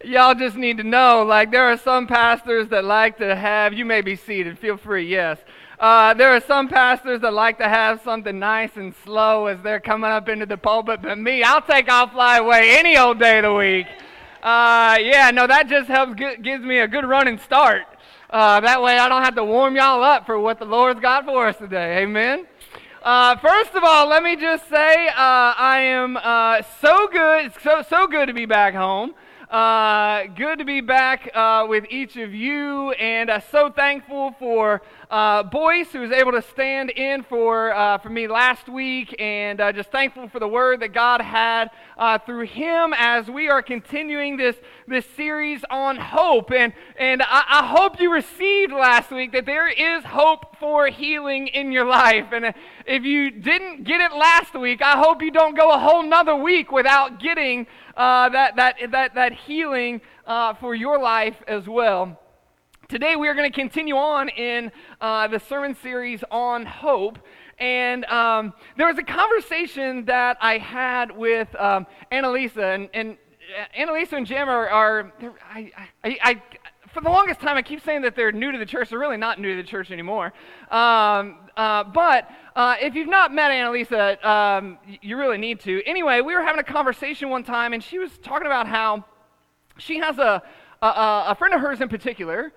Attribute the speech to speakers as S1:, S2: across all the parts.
S1: Y'all just need to know, like, there are some pastors that like to have, you may be seated, feel free, yes. There are some pastors that like to have something nice and slow as they're coming up into the pulpit, but me, I'll take off, fly away any old day of the week. That just gives me a good running start. That way I don't have to warm y'all up for what the Lord's got for us today, amen? First of all, let me just say, I am so good to be back home. Good to be back with each of you, and so thankful for Boyce, who was able to stand in for me last week, and just thankful for the word that God had through him as we are continuing this series on hope. And I hope you received last week that there is hope for healing in your life. And if you didn't get it last week, I hope you don't go a whole nother week without getting that healing for your life as well. Today we are going to continue on in the sermon series on hope, and there was a conversation that I had with Annalisa, and Annalisa and Jim are for the longest time I keep saying that they're new to the church. They're really not new to the church anymore. But if you've not met Annalisa, you really need to. Anyway, we were having a conversation one time, and she was talking about how she has a friend of hers in particular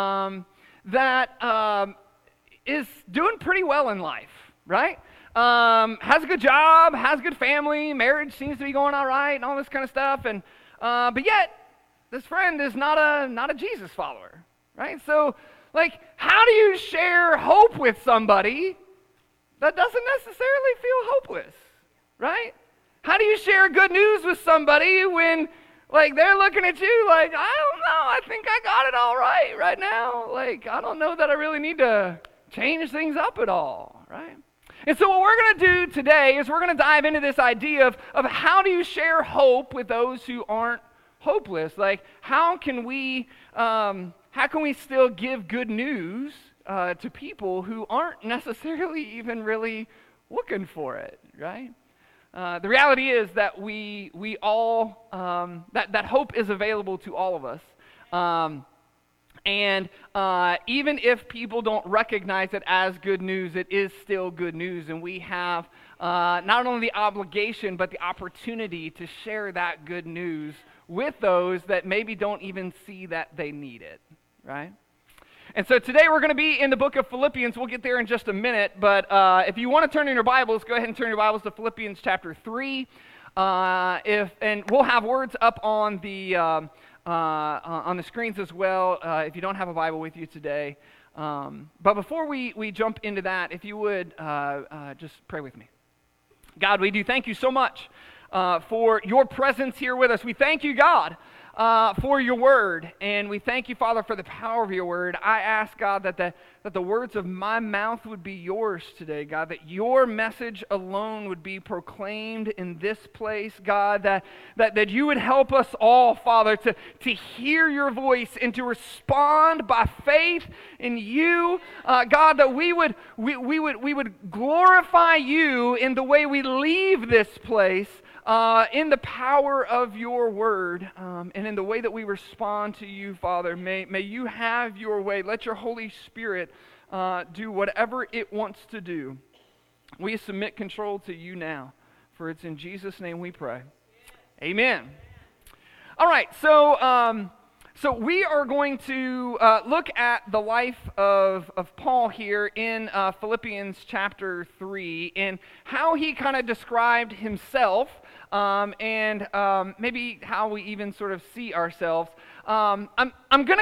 S1: that is doing pretty well in life, right? Has a good job, has a good family, marriage seems to be going all right, and all this kind of stuff. And but yet, this friend is not a Jesus follower, right? So, like, how do you share hope with somebody that doesn't necessarily feel hopeless, right? How do you share good news with somebody when, like, they're looking at you like, I don't know, I think I got it all right now. Like, I don't know that I really need to change things up at all, right? And so what we're going to do today is we're going to dive into this idea of how do you share hope with those who aren't hopeless? Like, how can we still give good news to people who aren't necessarily even really looking for it, right? The reality is that we all, that hope is available to all of us. And even if people don't recognize it as good news, it is still good news. And we have not only the obligation, but the opportunity to share that good news with those that maybe don't even see that they need it, right? And so today we're going to be in the book of Philippians. We'll get there in just a minute, but if you want to turn in your Bibles, go ahead and turn your Bibles to Philippians chapter 3. And we'll have words up on the screens as well if you don't have a Bible with you today. But before we jump into that, if you would just pray with me. God, we do thank you so much for your presence here with us. We thank you, God, for your word, and we thank you, Father, for the power of your word. I ask, God, that the words of my mouth would be yours today, God, that your message alone would be proclaimed in this place, God, that you would help us all, Father, to hear your voice and to respond by faith in you, God, that we would glorify you in the way we leave this place, in the power of your word, and in the way that we respond to you, Father. May you have your way. Let your Holy Spirit do whatever it wants to do. We submit control to you now, for it's in Jesus' name we pray. Amen. All right, so we are going to look at the life of Paul here in Philippians chapter 3 and how he kind of described himself, and maybe how we even sort of see ourselves. I'm going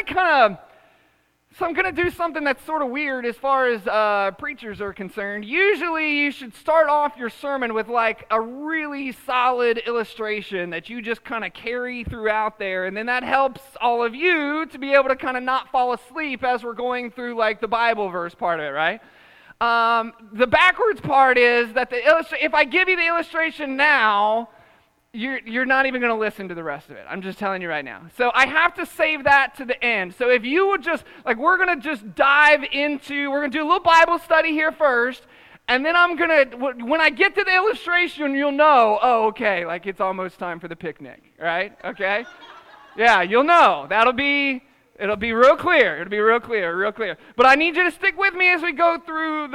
S1: to do something that's sort of weird as far as preachers are concerned. Usually you should start off your sermon with like a really solid illustration that you just kind of carry throughout there, and then that helps all of you to be able to kind of not fall asleep as we're going through like the Bible verse part of it, right? The backwards part is that if I give you the illustration now, you're not even going to listen to the rest of it. I'm just telling you right now. So I have to save that to the end. So if you would just, like, we're going to just dive into, we're going to do a little Bible study here first, and then I'm going to, when I get to the illustration, you'll know, oh, okay, like it's almost time for the picnic, right? Okay? Yeah, you'll know. It'll be real clear. It'll be real clear. But I need you to stick with me as we go through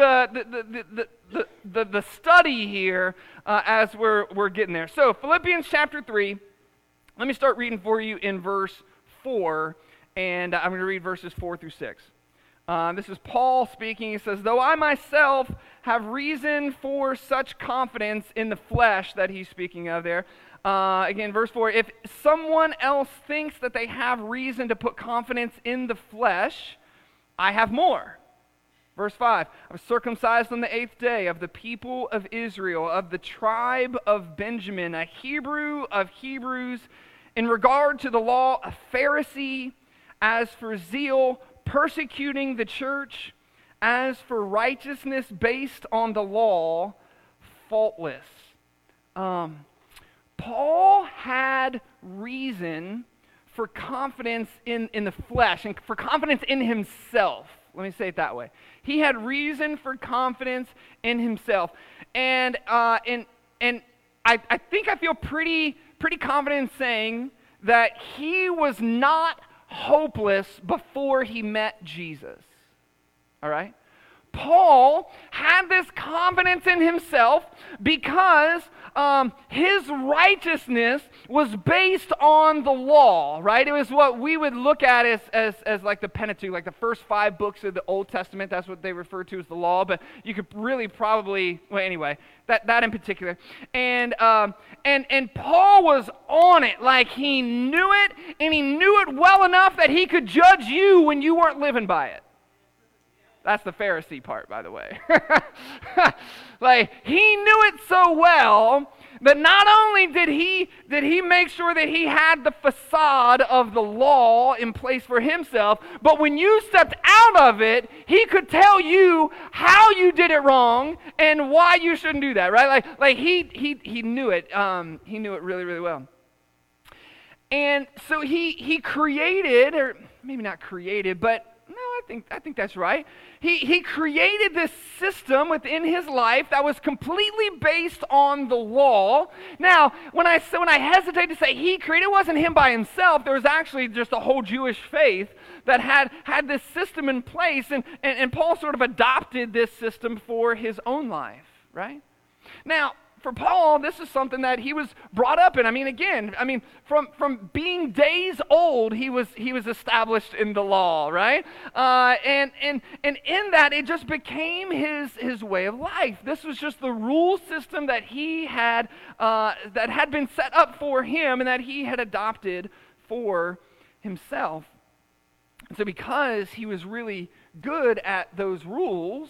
S1: the study here as we're getting there. So Philippians chapter 3, let me start reading for you in verse 4, and I'm going to read verses 4 through 6. This is Paul speaking. He says, though I myself have reason for such confidence in the flesh that he's speaking of there. Again, verse 4, if someone else thinks that they have reason to put confidence in the flesh, I have more. Verse 5, I was circumcised on the 8th day of the people of Israel, of the tribe of Benjamin, a Hebrew of Hebrews, in regard to the law, a Pharisee, as for zeal, persecuting the church, as for righteousness based on the law, faultless. Paul had reason for confidence in the flesh and for confidence in himself. Let me say it that way. He had reason for confidence in himself. And I think I feel pretty confident in saying that he was not hopeless before he met Jesus. All right? Paul had this confidence in himself because his righteousness was based on the law, right? It was what we would look at as like the Pentateuch, like the first 5 books of the Old Testament. That's what they refer to as the law, but you could really probably, well, anyway, that in particular. And Paul was on it, like he knew it, and he knew it well enough that he could judge you when you weren't living by it. That's the Pharisee part, by the way. Like, he knew it so well that not only did he make sure that he had the facade of the law in place for himself, but when you stepped out of it, he could tell you how you did it wrong and why you shouldn't do that, right? Like he knew it. He knew it really, really well. And so he created, or maybe not created, but no, I think that's right. He created this system within his life that was completely based on the law. Now, when I hesitate to say he created, it wasn't him by himself. There was actually just a whole Jewish faith that had this system in place, and Paul sort of adopted this system for his own life, right? Now, for Paul, this is something that he was brought up in. From being days old, he was established in the law, right? And in that, it just became his way of life. This was just the rule system that he had that had been set up for him and that he had adopted for himself. And so, because he was really good at those rules,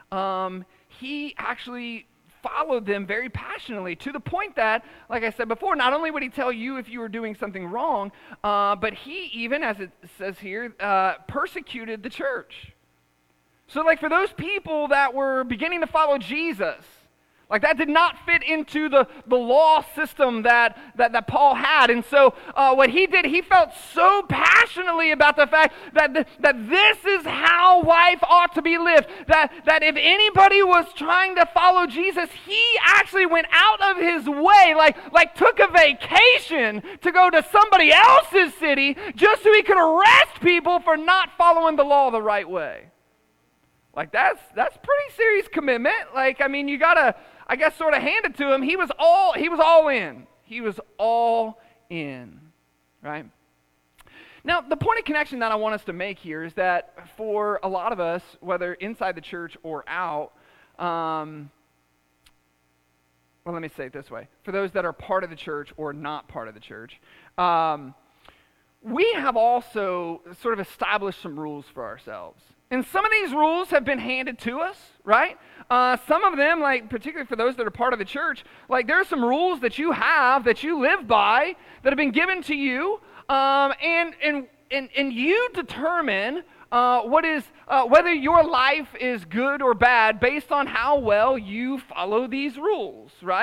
S1: he actually followed them very passionately, to the point that, like I said before, not only would he tell you if you were doing something wrong, but he even, as it says here, persecuted the church. So like for those people that were beginning to follow Jesus, like that did not fit into the law system that Paul had. And so what he did, he felt so passionately about the fact that this is how life ought to be lived. That if anybody was trying to follow Jesus, he actually went out of his way, like took a vacation to go to somebody else's city just so he could arrest people for not following the law the right way. Like that's pretty serious commitment. Like, I mean, you gotta, I guess, sort of hand it to him. He was all in. He was all in, right? Now, the point of connection that I want us to make here is that for a lot of us, whether inside the church or out, well, let me say it this way. For those that are part of the church or not part of the church, we have also sort of established some rules for ourselves. And some of these rules have been handed to us, right? Some of them, like particularly for those that are part of the church, like there are some rules that you have, that you live by, that have been given to you, and you determine whether your life is good or bad based on how well you follow these rules, right?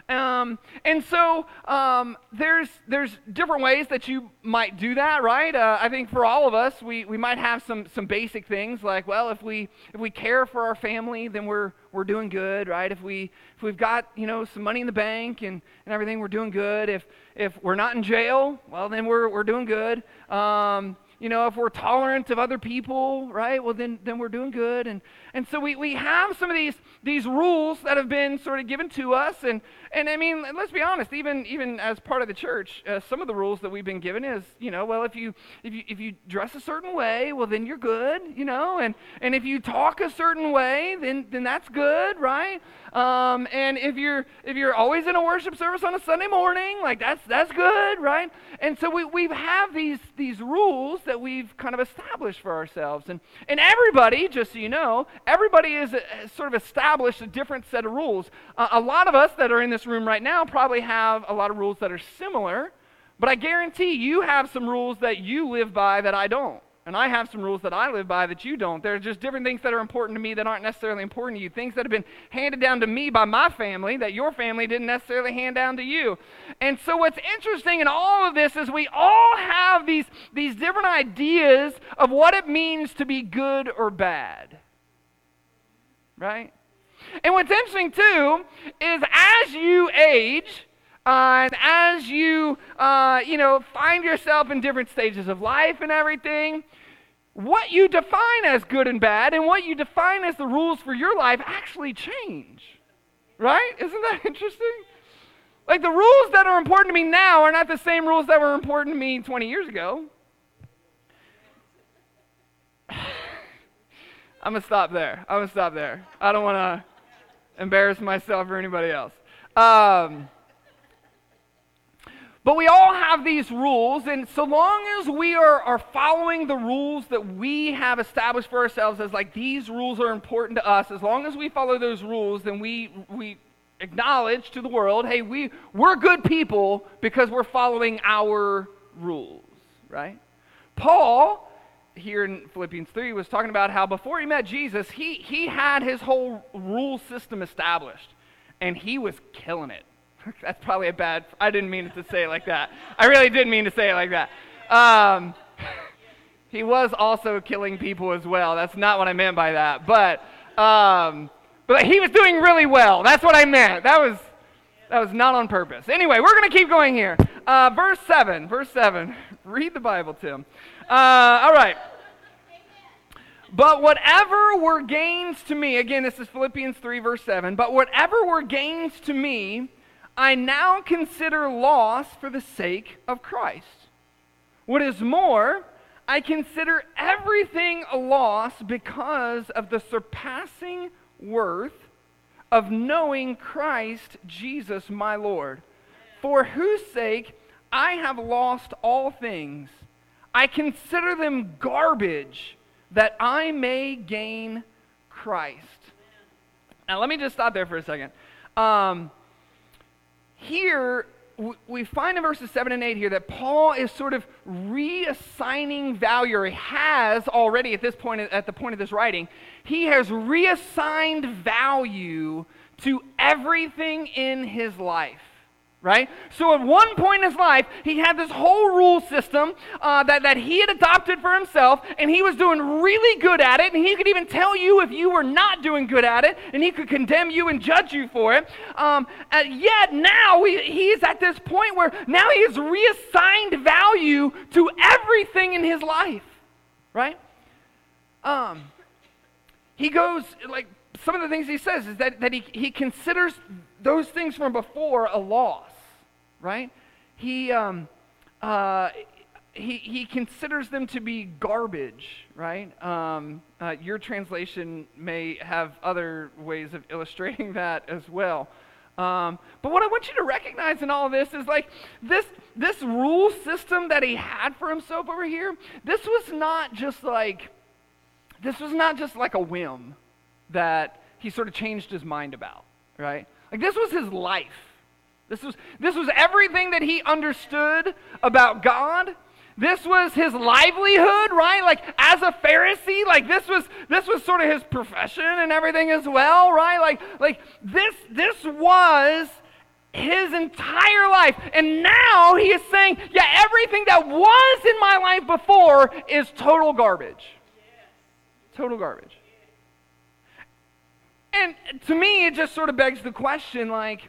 S1: There's different ways that you might do that, right? I think for all of us, we might have some basic things like, well, if we care for our family, then we're doing good, right? If we've got some money in the bank and everything, we're doing good. If we're not in jail, well, then we're doing good. If we're tolerant of other people, right? Well, then we're doing good. And so we have some of these rules that have been sort of given to us. And I mean, let's be honest, even as part of the church, some of the rules that we've been given is, well, if you dress a certain way, well, then you're good, and if you talk a certain way, then that's good, right? And if you're always in a worship service on a Sunday morning, like that's good, right? And so we have these rules that we've kind of established for ourselves, and everybody, just so you know, everybody is sort of established a different set of rules. A lot of us that are in this room right now probably have a lot of rules that are similar, but I guarantee you have some rules that you live by that I don't. And I have some rules that I live by that you don't. There are just different things that are important to me that aren't necessarily important to you. Things that have been handed down to me by my family that your family didn't necessarily hand down to you. And so what's interesting in all of this is we all have these different ideas of what it means to be good or bad. Right? And what's interesting too is as you age, and as you, find yourself in different stages of life and everything, what you define as good and bad and what you define as the rules for your life actually change. Right? Isn't that interesting? Like the rules that are important to me now are not the same rules that were important to me 20 years ago. I'm going to stop there. I don't want to embarrass myself or anybody else. But we all have these rules, and so long as we are following the rules that we have established for ourselves as like these rules are important to us, as long as we follow those rules, then we acknowledge to the world, hey, we're good people because we're following our rules, right? Paul, here in Philippians 3, was talking about how before he met Jesus, he had his whole rule system established, and he was killing it. That's probably I didn't mean to say it like that. I really didn't mean to say it like that. He was also killing people as well. That's not what I meant by that. But he was doing really well. That's what I meant. That was not on purpose. Anyway, we're going to keep going here. Verse 7. Read the Bible, Tim. All right. But whatever were gains to me, again, this is Philippians 3, verse 7. But whatever were gains to me, I now consider loss for the sake of Christ. What is more, I consider everything a loss because of the surpassing worth of knowing Christ Jesus my Lord, for whose sake I have lost all things. I consider them garbage that I may gain Christ. Now let me just stop there for a second. Here, we find in verses 7 and 8 here that Paul is sort of reassigning value, or he has already at the point of this writing, he has reassigned value to everything in his life. Right? So at one point in his life, he had this whole rule system that he had adopted for himself, and he was doing really good at it, and he could even tell you if you were not doing good at it, and he could condemn you and judge you for it. Yet now he is at this point where now he has reassigned value to everything in his life. Right? He goes, like, some of the things he says is that he considers those things from before a loss. Right? He considers them to be garbage, right? Your translation may have other ways of illustrating that as well. But what I want you to recognize in all of this is like this rule system that he had for himself over here, this was not just like a whim that he sort of changed his mind about, right? Like this was his life. This was everything that he understood about God. This was his livelihood, right? Like as a Pharisee, like this was sort of his profession and everything as well, right? Like this was his entire life. And now he is saying, yeah, everything that was in my life before is total garbage. Total garbage. And to me, it just sort of begs the question, like,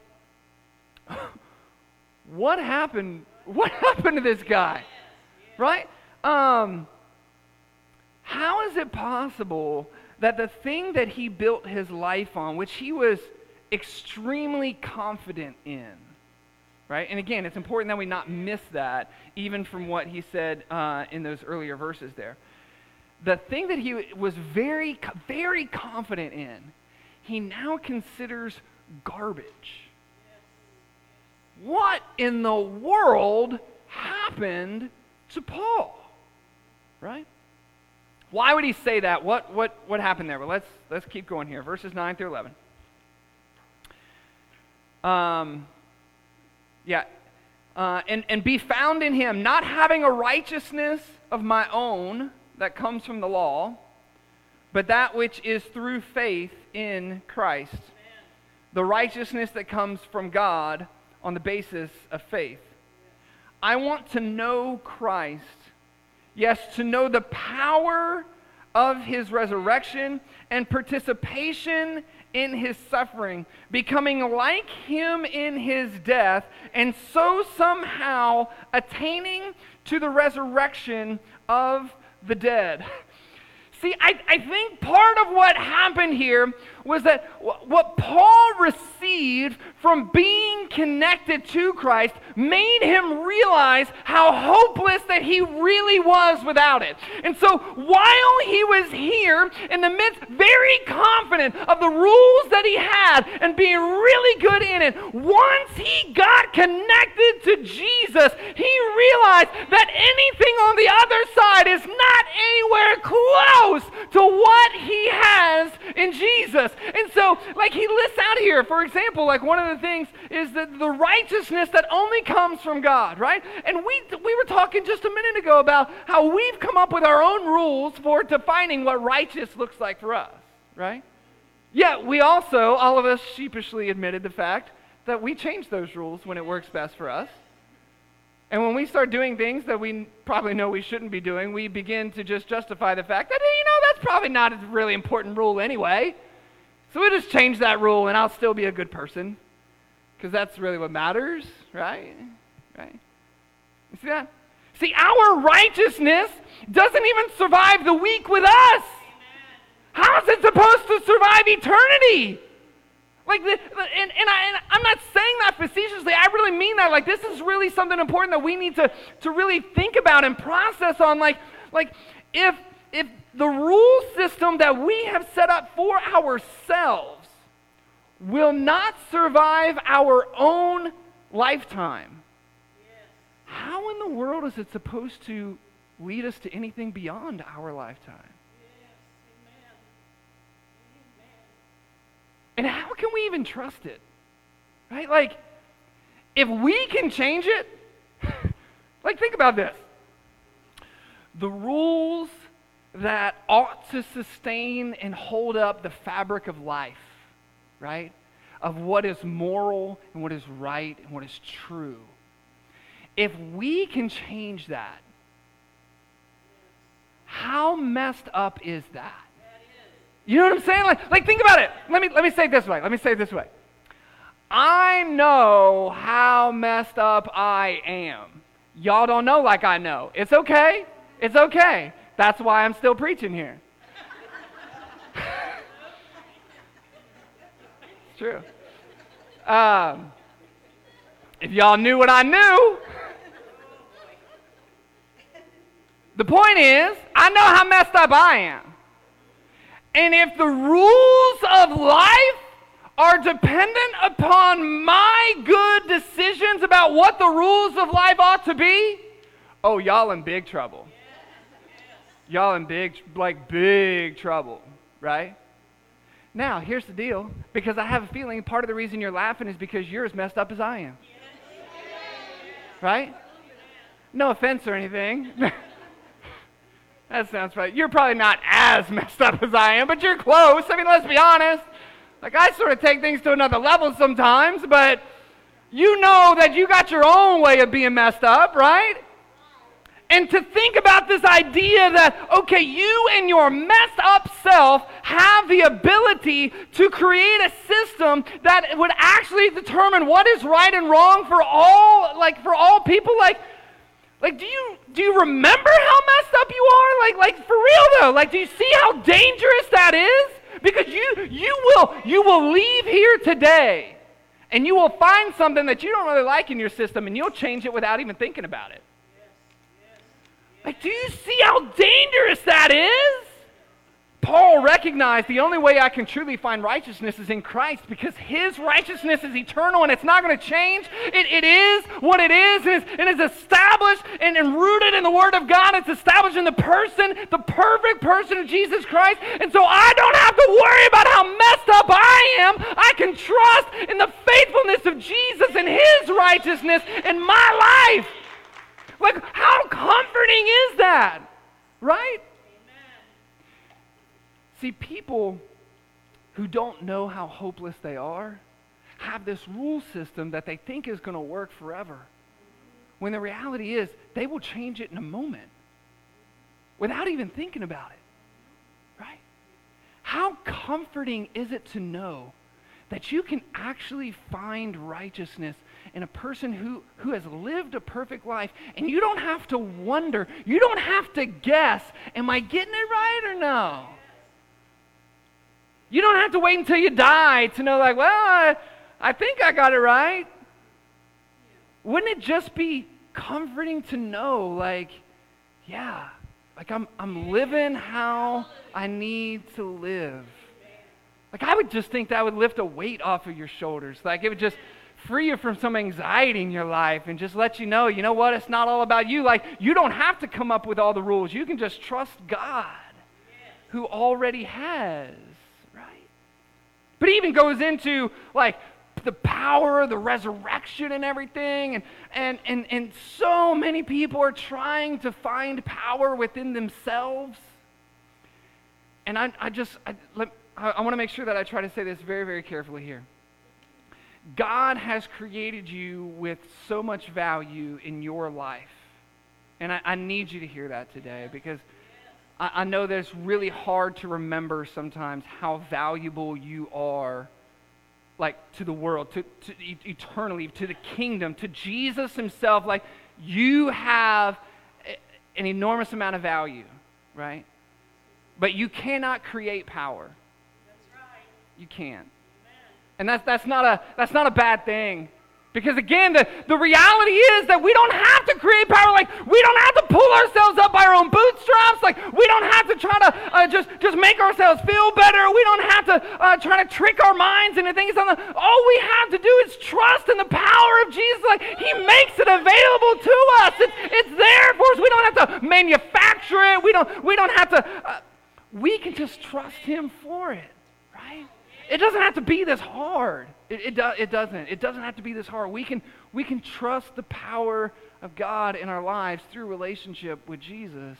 S1: what happened? What happened to this guy? Right? How is it possible that the thing that he built his life on, which he was extremely confident in, right? And again, it's important that we not miss that, even from what he said in those earlier verses there. The thing that he was very, very confident in, he now considers garbage. What in the world happened to Paul? Right? Why would he say that? What happened there? Well, let's keep going here. Verses 9 through 11. And be found in him, not having a righteousness of my own that comes from the law, but that which is through faith in Christ. The righteousness that comes from God on the basis of faith. I want to know Christ. Yes, to know the power of his resurrection and participation in his suffering, becoming like him in his death, and so somehow attaining to the resurrection of the dead. See, I think part of what happened here was that what Paul received from being connected to Christ made him realize how hopeless that he really was without it. And so while he was here in the midst, very confident of the rules that he had and being really good in it, once he got connected to Jesus, he realized that anything on the other side is not anywhere close to what he has in Jesus. And so, like, he lists out here, for example, like one of the things is that the righteousness that only comes from God, right? And we were talking just a minute ago about how we've come up with our own rules for defining what righteous looks like for us, right? Yet we also, all of us sheepishly admitted the fact that we change those rules when it works best for us. And when we start doing things that we probably know we shouldn't be doing, we begin to just justify the fact that, that's probably not a really important rule anyway. So we'll just change that rule and I'll still be a good person. Because that's really what matters, right? Right? You see that? See, our righteousness doesn't even survive the week with us. How is it supposed to survive eternity? Like, and I'm not saying that facetiously. I really mean that. Like, this is really something important that we need to really think about and process on. Like if the rule system that we have set up for ourselves will not survive our own lifetime, how in the world is it supposed to lead us to anything beyond our lifetime? And how can we even trust it? Right? Like, if we can change it, like, think about this. The rules that ought to sustain and hold up the fabric of life, right? Of what is moral and what is right and what is true. If we can change that, how messed up is that? You know what I'm saying? Like think about it. Let me say it this way. I know how messed up I am. Y'all don't know like I know. It's okay. It's okay. That's why I'm still preaching here. It's true. If y'all knew what I knew, the point is, I know how messed up I am. And if the rules of life are dependent upon my good decisions about what the rules of life ought to be, oh, y'all in big trouble. Y'all in big trouble, right? Now, here's the deal, because I have a feeling part of the reason you're laughing is because you're as messed up as I am. Right? No offense or anything. That sounds right. You're probably not as messed up as I am, but you're close. I mean, let's be honest. Like, I sort of take things to another level sometimes, but You know that you got your own way of being messed up, right? And to think about this idea that, okay, you and your messed up self have the ability to create a system that would actually determine what is right and wrong for all people. Like, do you remember how messed up you are? Like for real though. Like, do you see how dangerous that is? Because you will leave here today, and you will find something that you don't really like in your system, and you'll change it without even thinking about it. Like, do you see how dangerous that is? Paul recognized the only way I can truly find righteousness is in Christ, because his righteousness is eternal and it's not going to change. It is what it is, and it's established and rooted in the Word of God. It's established in the perfect person of Jesus Christ. And so I don't have to worry about how messed up I am. I can trust in the faithfulness of Jesus and his righteousness in my life. Like, how comforting is that? Right? See, people who don't know how hopeless they are have this rule system that they think is going to work forever, when the reality is they will change it in a moment without even thinking about it, right? How comforting is it to know that you can actually find righteousness in a person who has lived a perfect life, and you don't have to wonder, you don't have to guess, am I getting it right or no? You don't have to wait until you die to know, like, well, I think I got it right. Wouldn't it just be comforting to know, like, yeah, like I'm living how I need to live? Like, I would just think that would lift a weight off of your shoulders. Like, it would just free you from some anxiety in your life and just let you know what, it's not all about you. Like, you don't have to come up with all the rules. You can just trust God, who already has. But it even goes into, like, the power of the resurrection and everything. And so many people are trying to find power within themselves. And I want to make sure that I try to say this very, very carefully here. God has created you with so much value in your life. And I need you to hear that today, because I know that it's really hard to remember sometimes how valuable you are, like, to the world, to eternally, to the kingdom, to Jesus himself. Like, you have an enormous amount of value, right? But you cannot create power. That's right. You can't. And that's not a bad thing. Because again, the reality is that we don't have to create power. Like, we don't have to pull ourselves up by our own bootstraps. Like, we don't have to try to just make ourselves feel better. We don't have to try to trick our minds into things. All we have to do is trust in the power of Jesus. Like, he makes it available to us. It's there for us. We don't have to manufacture it. We don't have to. We can just trust him for it, right? It doesn't have to be this hard. It doesn't. It doesn't have to be this hard. We can trust the power of God in our lives through relationship with Jesus.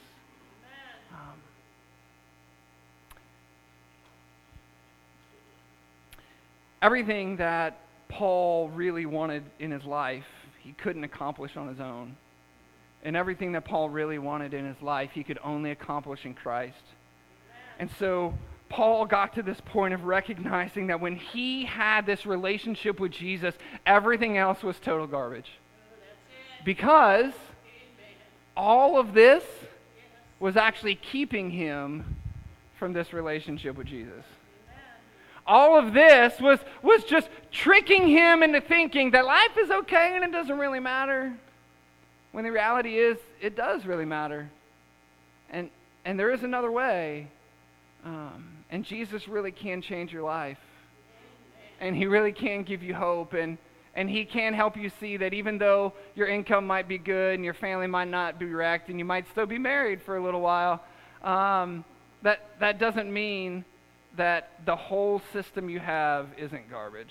S1: Everything that Paul really wanted in his life, he couldn't accomplish on his own. And everything that Paul really wanted in his life, he could only accomplish in Christ. And so Paul got to this point of recognizing that when he had this relationship with Jesus, everything else was total garbage. Because all of this was actually keeping him from this relationship with Jesus. All of this was just tricking him into thinking that life is okay and it doesn't really matter. When the reality is, it does really matter. And there is another way. And Jesus really can change your life. And he really can give you hope. And he can help you see that even though your income might be good and your family might not be wrecked and you might still be married for a little while, that doesn't mean that the whole system you have isn't garbage.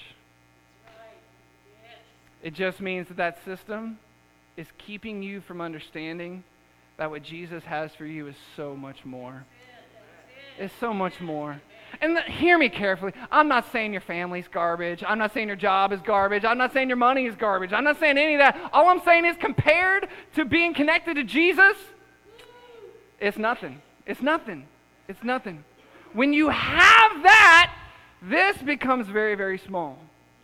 S1: It just means that system is keeping you from understanding that what Jesus has for you is so much more. It's so much more. And hear me carefully. I'm not saying your family's garbage. I'm not saying your job is garbage. I'm not saying your money is garbage. I'm not saying any of that. All I'm saying is compared to being connected to Jesus, it's nothing. It's nothing. It's nothing. When you have that, this becomes very, very small.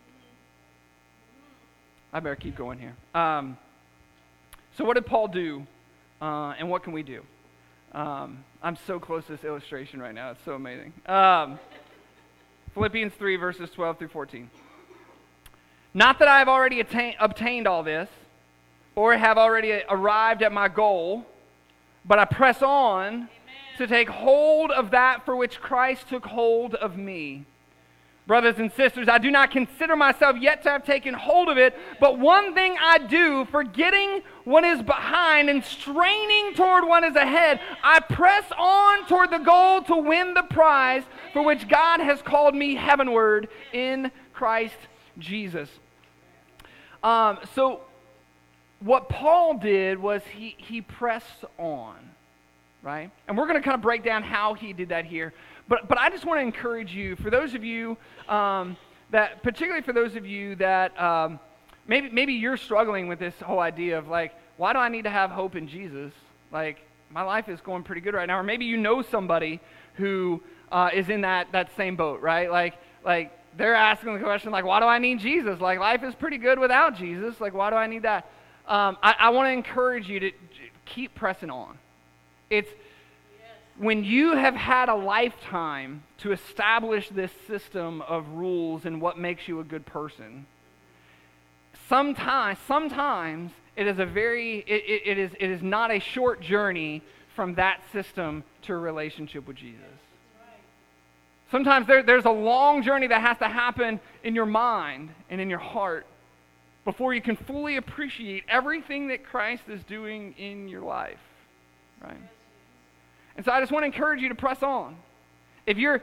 S1: I better keep going here. So what did Paul do, and what can we do? I'm so close to this illustration right now. It's so amazing. Philippians 3, verses 12 through 14. Not that I have already obtained all this, or have already arrived at my goal, but I press on to take hold of that for which Christ took hold of me. Brothers and sisters, I do not consider myself yet to have taken hold of it, but one thing I do, forgetting what is behind and straining toward what is ahead, I press on toward the goal to win the prize for which God has called me heavenward in Christ Jesus. So what Paul did was he pressed on, right? And we're going to kind of break down how he did that here. But I just want to encourage you, for those of you particularly for those of you that maybe you're struggling with this whole idea of like, why do I need to have hope in Jesus? Like, my life is going pretty good right now. Or maybe you know somebody who is in that same boat, right? Like they're asking the question, like, why do I need Jesus? Like, life is pretty good without Jesus. Like, why do I need that? I want to encourage you to keep pressing on. When you have had a lifetime to establish this system of rules and what makes you a good person, sometimes it is it is not a short journey from that system to a relationship with Jesus. Sometimes there's a long journey that has to happen in your mind and in your heart before you can fully appreciate everything that Christ is doing in your life, right? And so I just want to encourage you to press on. If you're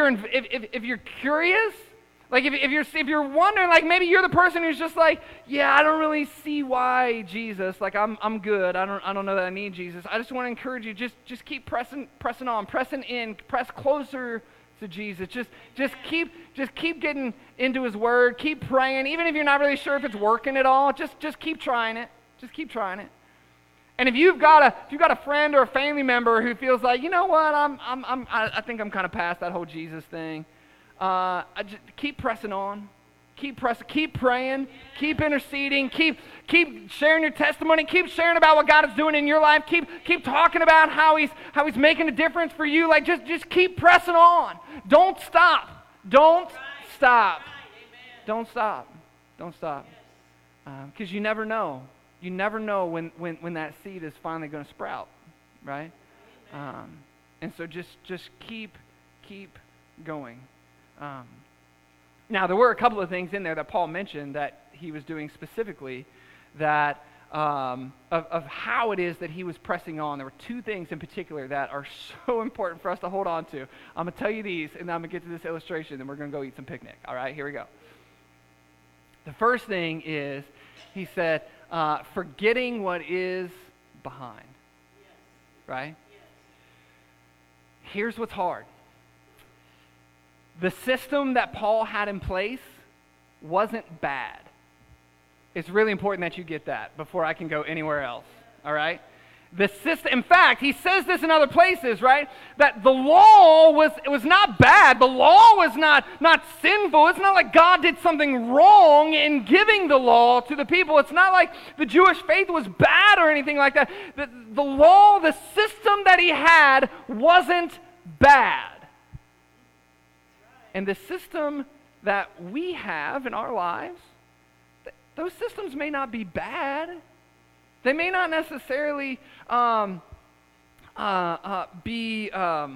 S1: curious, like if you're wondering, like maybe you're the person who's just like, yeah, I don't really see why Jesus. Like I'm good. I don't know that I need Jesus. I just want to encourage you, just keep pressing on, pressing in, press closer to Jesus. Just keep getting into His Word. Keep praying, even if you're not really sure if it's working at all. Just keep trying it. Just keep trying it. And if you've got a friend or a family member who feels like, you know what, I think I'm kind of past that whole Jesus thing, just keep pressing on, keep praying, keep interceding, keep sharing your testimony, keep sharing about what God is doing in your life, keep talking about how He's making a difference for you. Like just keep pressing on. Don't stop. Don't stop. Don't stop. Don't stop. Because you never know. You never know when that seed is finally going to sprout, right? And so just keep going. Now, there were a couple of things in there that Paul mentioned that he was doing specifically that of how it is that he was pressing on. There were two things in particular that are so important for us to hold on to. I'm going to tell you these, and then I'm going to get to this illustration, and we're going to go eat some picnic. All right, here we go. The first thing is, he said, forgetting what is behind, right? Here's what's hard. The system that Paul had in place wasn't bad. It's really important that you get that before I can go anywhere else, all right? The system, in fact, he says this in other places, right? That the law was not bad. The law was not sinful. It's not like God did something wrong in giving the law to the people. It's not like the Jewish faith was bad or anything like that. The law, the system that he had wasn't bad. And the system that we have in our lives, those systems may not be bad. They may not necessarily be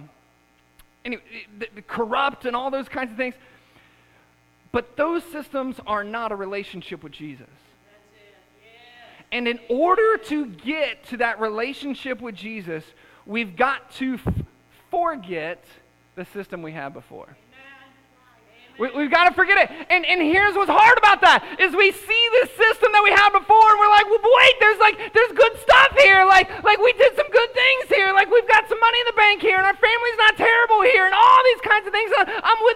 S1: corrupt and all those kinds of things. But those systems are not a relationship with Jesus. That's it. Yeah. And in order to get to that relationship with Jesus, we've got to forget the system we had before. We've got to forget it. And here's what's hard about that, is we see this system that we had before, and we're like, well, wait, there's good stuff here. Like we did some good things here. Like we've got some money in the bank here, and our family's not terrible here.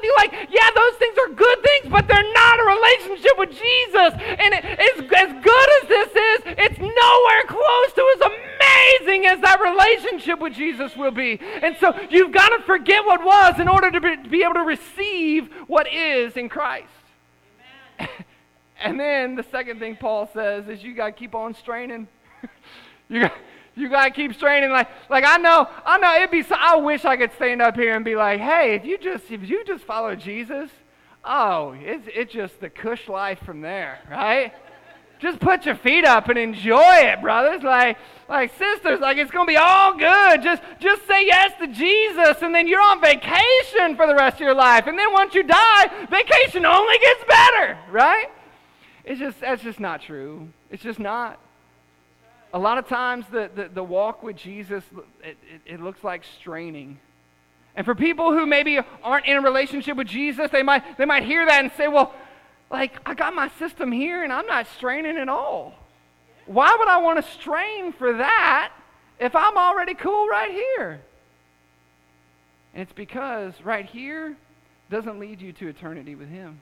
S1: with you, like, yeah, those things are good things, but they're not a relationship with Jesus. And as good as this is, it's nowhere close to as amazing as that relationship with Jesus will be. And so you've got to forget what was in order to be able to receive what is in Christ. Amen. And then the second thing Paul says is you got to keep on straining. You got to keep straining. Like I know it'd be so, I wish I could stand up here and be like, hey, if you just follow Jesus, oh, it's just the cush life from there, right? Just put your feet up and enjoy it, brothers. Like sisters, like it's going to be all good. Just say yes to Jesus, and then you're on vacation for the rest of your life. And then once you die, vacation only gets better, right? That's just not true. It's just not. A lot of times the walk with Jesus, it looks like straining. And for people who maybe aren't in a relationship with Jesus, they might hear that and say, well, like, I got my system here and I'm not straining at all. Why would I want to strain for that if I'm already cool right here? And it's because right here doesn't lead you to eternity with Him.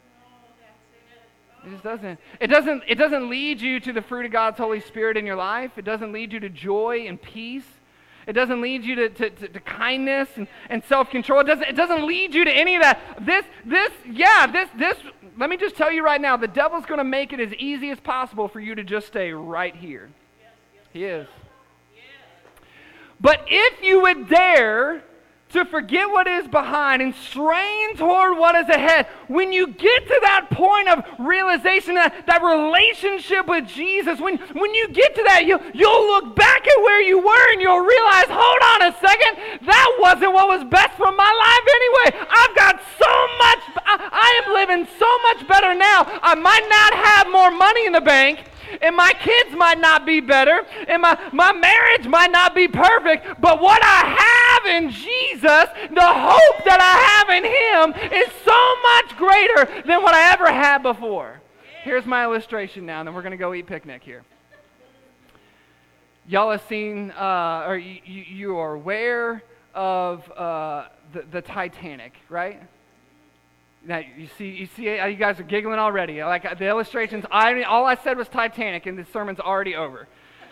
S1: It just doesn't. It doesn't lead you to the fruit of God's Holy Spirit in your life. It doesn't lead you to joy and peace. It doesn't lead you to kindness and self-control. It doesn't lead you to any of that. This, let me just tell you right now, the devil's going to make it as easy as possible for you to just stay right here. He is. But if you would dare to forget what is behind and strain toward what is ahead, when you get to that point of realization, that relationship with Jesus, when you get to that, you'll look back at where you were and you'll realize, hold on a second, that wasn't what was best for my life anyway. I've got so much, I am living so much better now. I might not have more money in the bank, and my kids might not be better, and my marriage might not be perfect, but what I have in Jesus, the hope that I have in Him is so much greater than what I ever had before. Here's my illustration now, and then we're going to go eat picnic here. Y'all have seen, or you are aware of the Titanic, right? Now, you see, you guys are giggling already. Like the illustrations, all I said was Titanic, and the sermon's already over.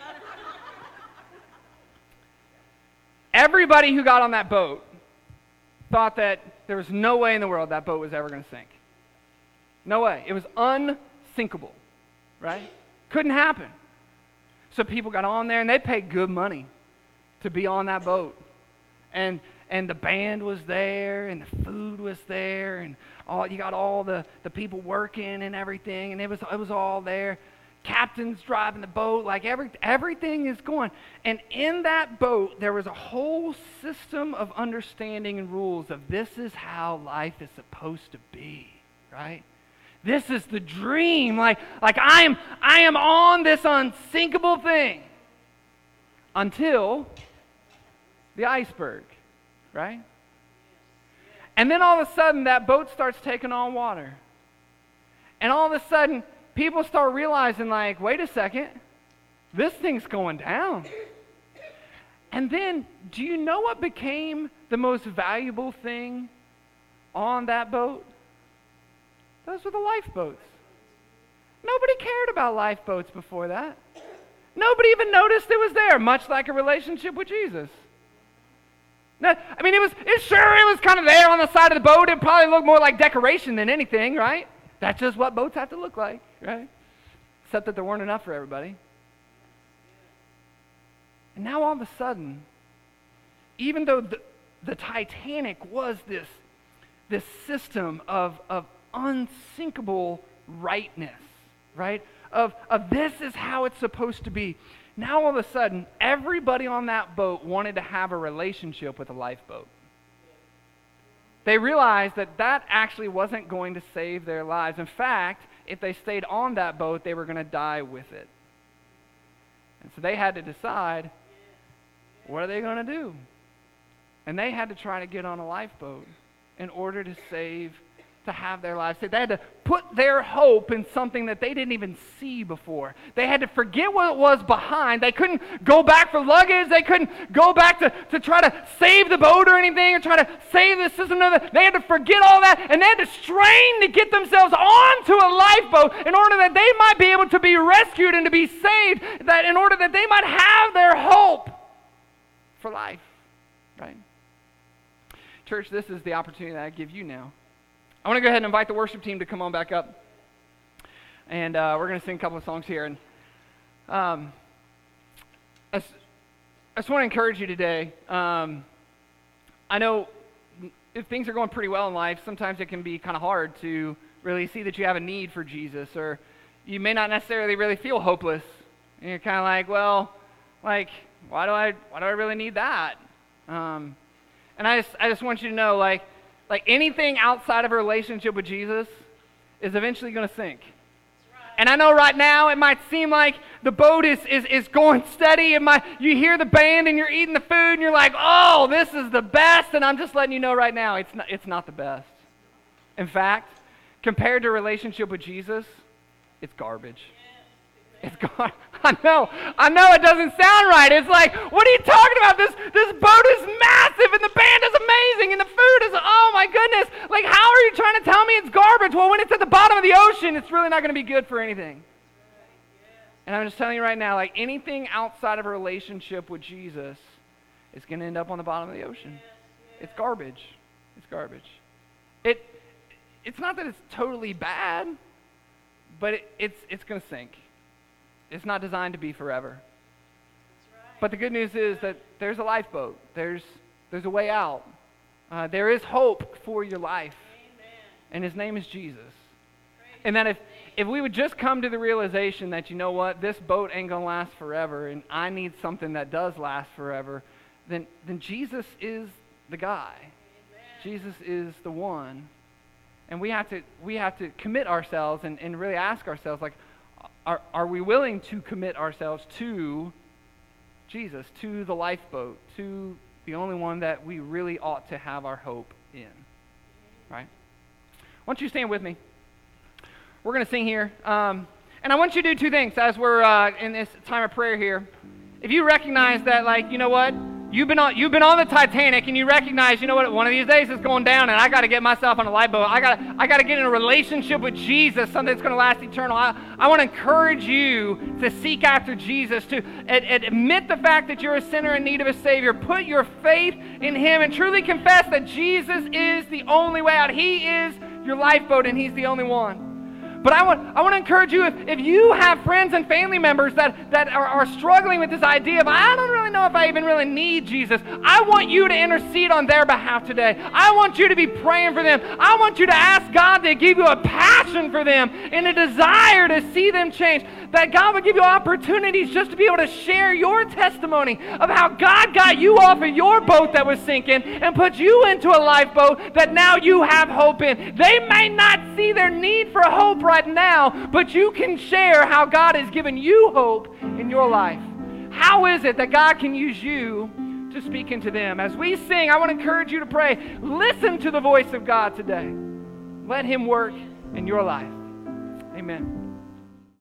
S1: Everybody who got on that boat thought that there was no way in the world that boat was ever going to sink. No way. It was unsinkable, right? Couldn't happen. So people got on there, and they paid good money to be on that boat. And the band was there, and the food was there, and you got all the people working and everything, and it was all there. Captain's driving the boat, like everything is going. And in that boat, there was a whole system of understanding and rules of this is how life is supposed to be, right? This is the dream. Like I am on this unsinkable thing until the iceberg, right? And then all of a sudden, that boat starts taking on water. And all of a sudden, people start realizing, like, wait a second, this thing's going down. And then, do you know what became the most valuable thing on that boat? Those were the lifeboats. Nobody cared about lifeboats before that. Nobody even noticed it was there, much like a relationship with Jesus. Now, I mean, it was kind of there on the side of the boat. It probably looked more like decoration than anything, right? That's just what boats have to look like, right? Except that there weren't enough for everybody. And now all of a sudden, even though the Titanic was this system of unsinkable rightness, right? Of this is how it's supposed to be. Now all of a sudden, everybody on that boat wanted to have a relationship with a lifeboat. They realized that actually wasn't going to save their lives. In fact, if they stayed on that boat, they were going to die with it. And so they had to decide, what are they going to do? And they had to try to get on a lifeboat in order to save to have their lives saved. They had to put their hope in something that they didn't even see before. They had to forget what it was behind. They couldn't go back for luggage. They couldn't go back to try to save the boat or anything or try to save the system. They had to forget all that, and they had to strain to get themselves onto a lifeboat in order that they might be able to be rescued and to be saved, that in order that they might have their hope for life, right? Church, this is the opportunity that I give you now. I want to go ahead and invite the worship team to come on back up. And we're going to sing a couple of songs here. And I just want to encourage you today. I know if things are going pretty well in life, sometimes it can be kind of hard to really see that you have a need for Jesus, or you may not necessarily really feel hopeless. And you're kind of like, well, like, why do I really need that? And I just want you to know, like anything outside of a relationship with Jesus is eventually going to sink. And I know right now it might seem like the boat is going steady, and you hear the band and you're eating the food and you're like, oh, this is the best. And I'm just letting you know right now, it's not the best. In fact, compared to a relationship with Jesus, it's garbage. It's garbage. I know it doesn't sound right. It's like, what are you talking about? This boat is massive, and the band is amazing, and the food is, oh my goodness. Like, how are you trying to tell me it's garbage? Well, when it's at the bottom of the ocean, it's really not going to be good for anything. And I'm just telling you right now, like, anything outside of a relationship with Jesus is going to end up on the bottom of the ocean. It's garbage. It's garbage. It's not that it's totally bad, but it's going to sink. It's not designed to be forever. Right. But the good news is that there's a lifeboat. There's a way out. There is hope for your life. Amen. And his name is Jesus. Praise. And that if we would just come to the realization that, you know what, this boat ain't going to last forever, and I need something that does last forever, then Jesus is the guy. Amen. Jesus is the one. And we have to commit ourselves and really ask ourselves, like, are we willing to commit ourselves to Jesus, to the lifeboat, to the only one that we really ought to have our hope in, right? Why don't you stand with me? We're going to sing here. And I want you to do two things as we're in this time of prayer here. If you recognize that, like, you know what? You've been on the Titanic, and you recognize, you know what, one of these days it's going down, and I got to get myself on a lifeboat. I got to get in a relationship with Jesus, something that's going to last eternal. I want to encourage you to seek after Jesus, to admit the fact that you're a sinner in need of a Savior. Put your faith in him and truly confess that Jesus is the only way out. He is your lifeboat, and he's the only one. But I want to encourage you, if you have friends and family members that are struggling with this idea of, I don't really know if I even really need Jesus, I want you to intercede on their behalf today. I want you to be praying for them. I want you to ask God to give you a passion for them and a desire to see them change. That God would give you opportunities just to be able to share your testimony of how God got you off of your boat that was sinking and put you into a lifeboat that now you have hope in. They may not see their need for hope right now, but you can share how God has given you hope in your life. How is it that God can use you to speak into them? As we sing, I want to encourage you to pray. Listen to the voice of God today. Let him work in your life. Amen.